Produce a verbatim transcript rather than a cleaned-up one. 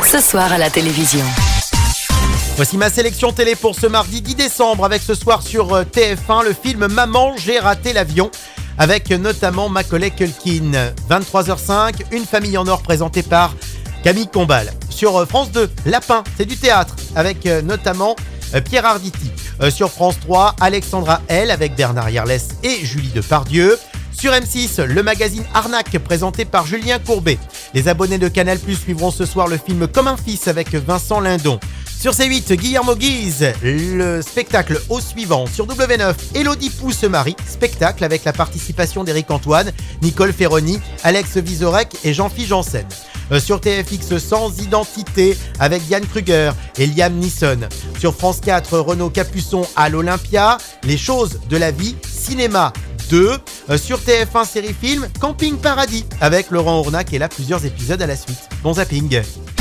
ce soir à la télévision. Voici ma sélection télé pour ce mardi dix décembre avec ce soir sur T F un le film Maman, j'ai raté l'avion avec notamment Macaulay Culkin. vingt-trois heures cinq, Une famille en or présentée par Camille Combal. Sur France deux, Lapin, c'est du théâtre avec notamment Pierre Arditi. Sur France trois, Alexandra L avec Bernard Yerles et Julie Depardieu. Sur M six, le magazine Arnaque présenté par Julien Courbet. Les abonnés de Canal plus, suivront ce soir le film Comme un fils avec Vincent Lindon. Sur C huit, Guillermo Guise, le spectacle Au suivant. Sur W neuf, Élodie Pou se marie, spectacle avec la participation d'Éric Antoine, Nicole Ferroni, Alex Vizorek et Jean-Philippe Janssen. Sur T F X, Sans identité avec Diane Kruger et Liam Neeson. Sur France quatre, Renaud Capuçon à l'Olympia, Les choses de la vie, cinéma deux. Sur T F un, série film Camping Paradis avec Laurent Ournac et là plusieurs épisodes à la suite. Bon zapping.